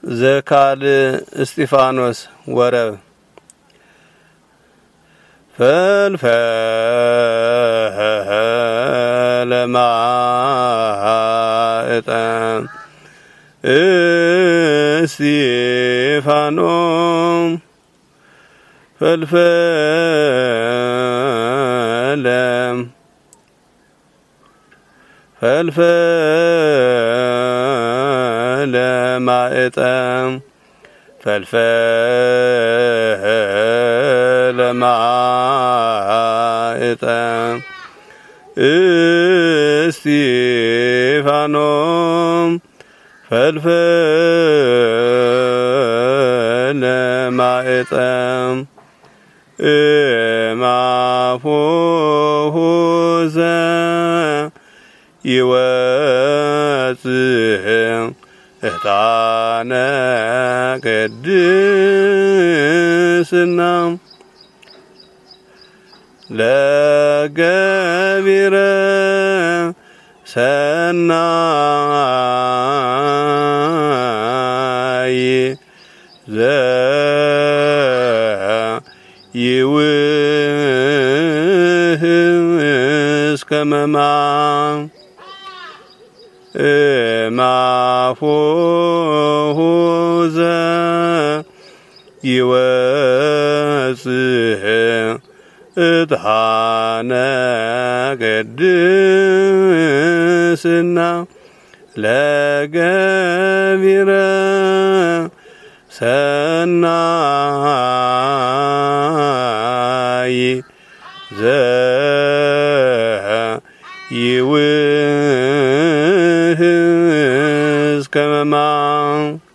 ዘካል እስጢፋኖስ ወረብ ፈልፈለ ማእጠም እስጢፋኖስ ፈልፈለ ማእጠም ፈልፈለ ማእጠም እስጢፋኖስ ፈልፈለ ማእጠም እማፎሁ ይወጽእ እጣነ ቅድስና ለገቢረ ሰናይ ይውህዝ ከመማ እማፎሁ ይወጽእ እጣነ ቅድስና ለገቢረ ሰናይ ይውህዝ ከመማ